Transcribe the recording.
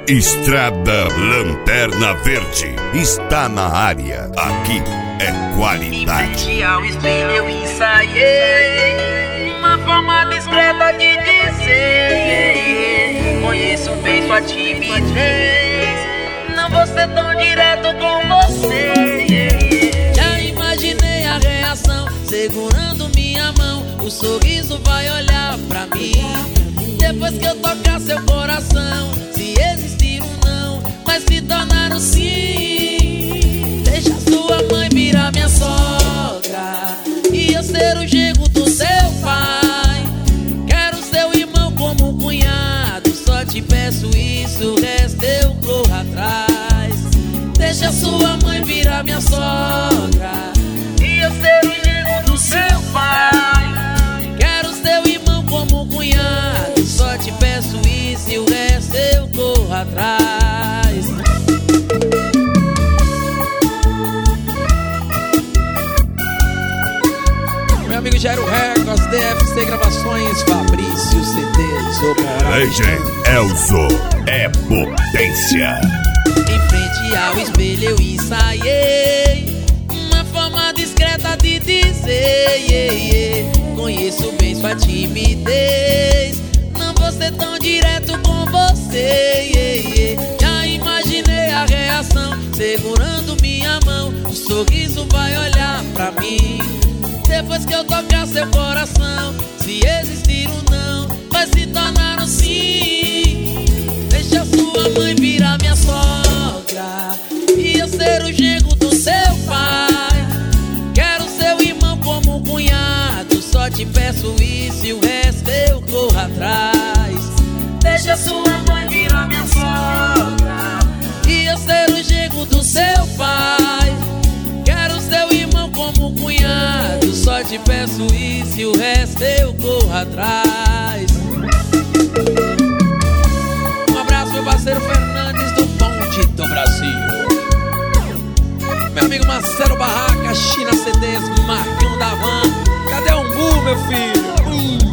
Estrada Lanterna Verde está na área. Aqui é qualidade. Em frente ao espelho eu ensaiei uma forma discreta de dizer: conheço bem sua timidez, não vou ser tão direto com você. Já imaginei a reação, segurando minha mão, o sorriso vai olhar pra mim. Depois que eu tocar seu coração, se existir um não, vai se tornar um sim. Deixa sua mãe virar minha sogra e eu ser o genro do seu pai. Quero seu irmão como um cunhado, só te peço isso, o resto eu corro atrás. Deixa sua mãe virar minha sogra e eu ser o genro do seu pai. Quero seu irmão como um cunhado, só te peço isso e o resto eu corro atrás. Meu amigo Jairo Records, DFC Gravações, Fabrício CDs, o Legend Elzo é potência. Em frente ao espelho eu ensaiei uma forma discreta de dizer: conheço bem sua timidez, não vou ser tão direto com você. Já imaginei a reação, segurando minha mão, o sorriso vai olhar pra mim. Depois que eu tocar seu coração, se existir um não, vai se tornar um sim. Deixa sua mãe virar minha sogra e eu ser o genro do seu pai. Quero seu irmão como um cunhado, só te peço isso e o resto eu corro atrás. Deixa sua mãe virar minha sogra e eu ser o genro do seu pai. Quero seu irmão como um cunhado, só te peço isso e o resto eu corro atrás. Um abraço, meu parceiro Fernandes do Ponte do Brasil. Meu amigo Marcelo Barraca, China CDs, Marcão da Van. Cadê o Umbu, meu filho?